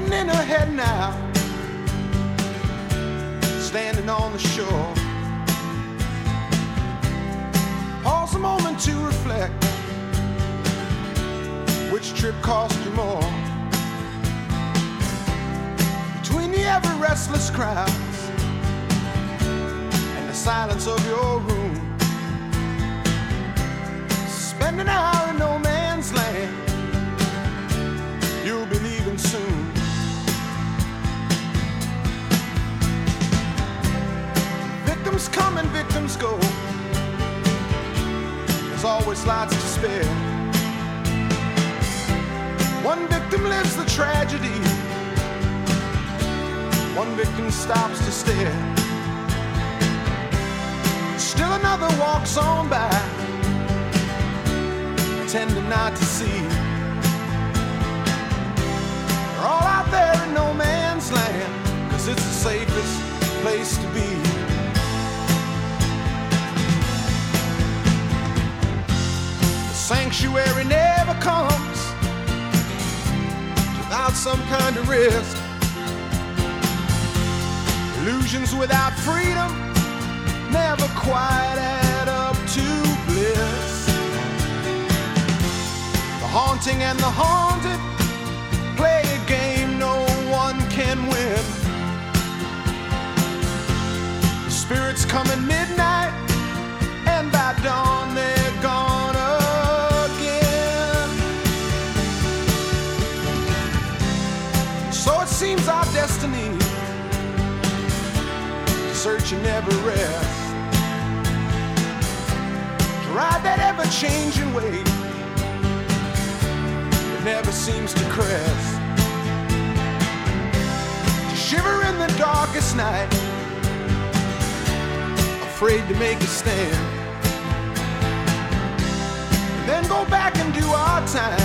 floating in her head now, standing on the shore. Pause a moment to reflect, which trip cost you more? Between the ever restless crowds and the silence of your room, spend an hour in no man's land, you'll be leaving soon. Victims come and victims go, there's always lots to spare. One victim lives the tragedy, one victim stops to stare. Still another walks on by, pretending not to see. They're all out there in no man's land, 'cause it's the safest place to be. The sanctuary never comes without some kind of risk. Illusions without freedom never quite add up to bliss. The haunting and the haunted play a game no one can win. The spirits come at midnight, and by dawn they're gone again. So it seems our destiny to search and never rest, to ride that ever-changing wave that never seems to crest, to shiver in the darkest night, afraid to make a stand, and then go back and do our time